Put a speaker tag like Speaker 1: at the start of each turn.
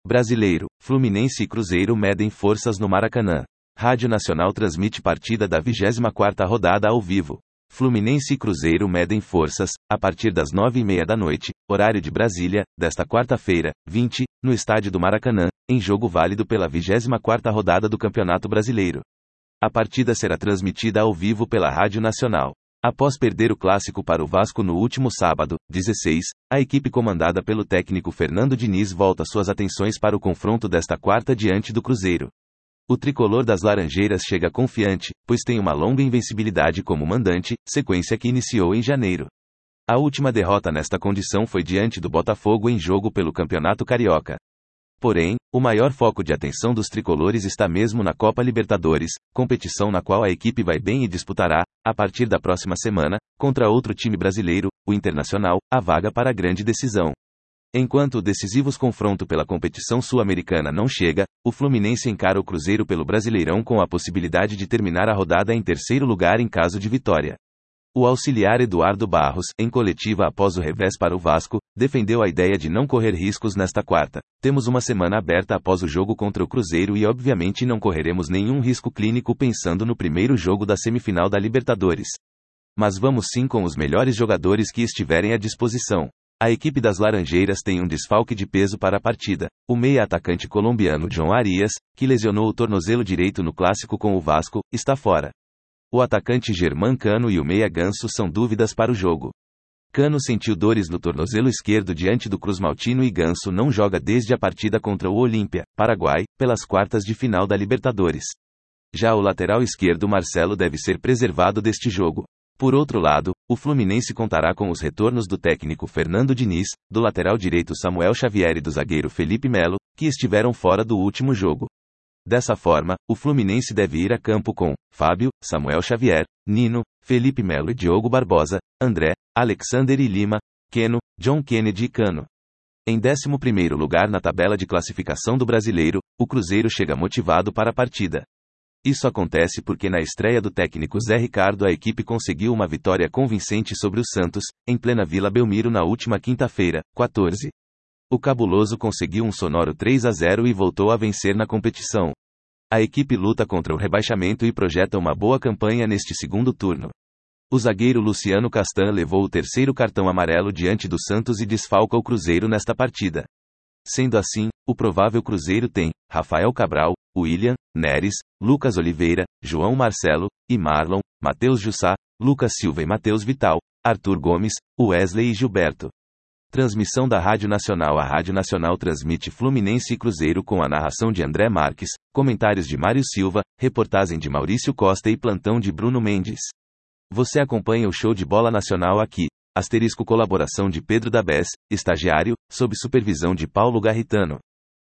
Speaker 1: Brasileiro, Fluminense e Cruzeiro medem forças no Maracanã. Rádio Nacional transmite partida da 24ª rodada ao vivo. Fluminense e Cruzeiro medem forças, a partir das 9h30 da noite, horário de Brasília, desta quarta-feira, 20, no estádio do Maracanã, em jogo válido pela 24ª rodada do Campeonato Brasileiro. A partida será transmitida ao vivo pela Rádio Nacional. Após perder o clássico para o Vasco no último sábado, 16, a equipe comandada pelo técnico Fernando Diniz volta suas atenções para o confronto desta quarta diante do Cruzeiro. O tricolor das Laranjeiras chega confiante, pois tem uma longa invencibilidade como mandante, sequência que iniciou em janeiro. A última derrota nesta condição foi diante do Botafogo em jogo pelo Campeonato Carioca. Porém, o maior foco de atenção dos tricolores está mesmo na Copa Libertadores, competição na qual a equipe vai bem e disputará, a partir da próxima semana, contra outro time brasileiro, o Internacional, a vaga para a grande decisão. Enquanto o decisivo confronto pela competição sul-americana não chega, o Fluminense encara o Cruzeiro pelo Brasileirão com a possibilidade de terminar a rodada em terceiro lugar em caso de vitória. O auxiliar Eduardo Barros, em coletiva após o revés para o Vasco, defendeu a ideia de não correr riscos nesta quarta. Temos uma semana aberta após o jogo contra o Cruzeiro e obviamente não correremos nenhum risco clínico pensando no primeiro jogo da semifinal da Libertadores. Mas vamos sim com os melhores jogadores que estiverem à disposição. A equipe das Laranjeiras tem um desfalque de peso para a partida. O meia-atacante colombiano John Arias, que lesionou o tornozelo direito no clássico com o Vasco, está fora. O atacante Germán Cano e o meia Ganso são dúvidas para o jogo. Cano sentiu dores no tornozelo esquerdo diante do Cruz-Maltino e Ganso não joga desde a partida contra o Olímpia, Paraguai, pelas quartas de final da Libertadores. Já o lateral esquerdo Marcelo deve ser preservado deste jogo. Por outro lado, o Fluminense contará com os retornos do técnico Fernando Diniz, do lateral direito Samuel Xavier e do zagueiro Felipe Melo, que estiveram fora do último jogo. Dessa forma, o Fluminense deve ir a campo com Fábio, Samuel Xavier, Nino, Felipe Melo e Diogo Barbosa, André, Alexander e Lima, Keno, John Kennedy e Cano. Em 11º lugar na tabela de classificação do Brasileiro, o Cruzeiro chega motivado para a partida. Isso acontece porque na estreia do técnico Zé Ricardo a equipe conseguiu uma vitória convincente sobre o Santos, em plena Vila Belmiro na última quinta-feira, 14. O Cabuloso conseguiu um sonoro 3-0 e voltou a vencer na competição. A equipe luta contra o rebaixamento e projeta uma boa campanha neste segundo turno. O zagueiro Luciano Castan levou o terceiro cartão amarelo diante do Santos e desfalca o Cruzeiro nesta partida. Sendo assim, o provável Cruzeiro tem Rafael Cabral, William, Neres, Lucas Oliveira, João Marcelo, e Marlon, Matheus Jussá, Lucas Silva e Matheus Vital, Arthur Gomes, Wesley e Gilberto. Transmissão da Rádio Nacional. A Rádio Nacional transmite Fluminense e Cruzeiro com a narração de André Marques, comentários de Mário Silva, reportagem de Maurício Costa e plantão de Bruno Mendes. Você acompanha o show de bola nacional aqui. *, colaboração de Pedro Dabés, estagiário, sob supervisão de Paulo Garritano.